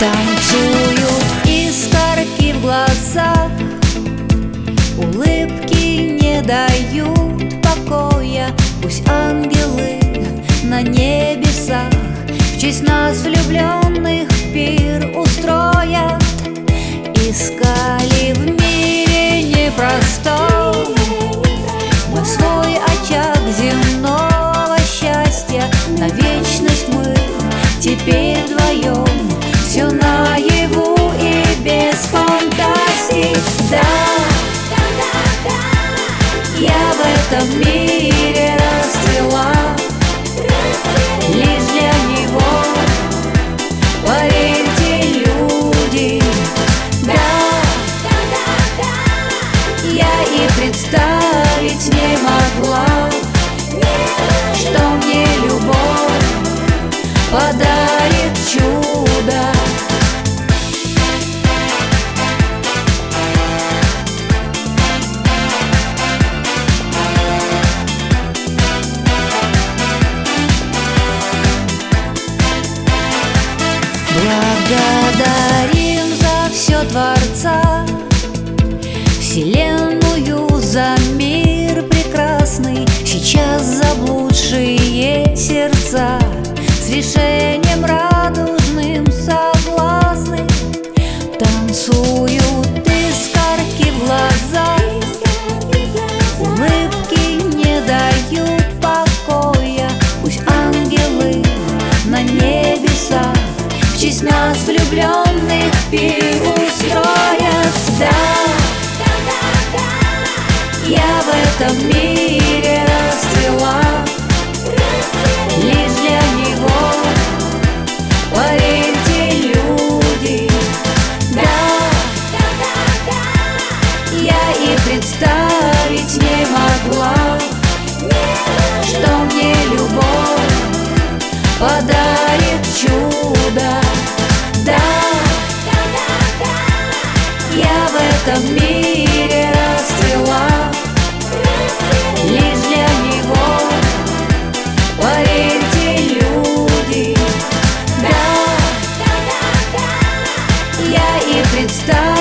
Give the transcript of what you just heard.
Танцуют искорки в глазах, улыбки не дают покоя. Пусть ангелы на небесах в честь нас влюбленных пир устроят. Искали в мире непростом мы свой очаг земного счастья. На вечность мы теперь вдвоем, все наяву и без фантазий. Да, я в этом мире расцвела лишь для него. Поверьте, люди, да, я и представить не могла, что мне любовь подарит чудо. Благодарим за все Творца, Вселенную за мир прекрасный. Сейчас заблудшие сердца с решением радужным согласны. Танцуют искорки в глазах, улыбки не дают покоя. Пусть ангелы на небесах в честь нас влюбленных пир устроят. Да, я в этом мире расцвела лишь для него. Поверьте, люди, да, я и представить не могла, что мне любовь подарит чудо. Да, я в этом мире расцвела лишь для него. Поверьте, люди, да, я и представить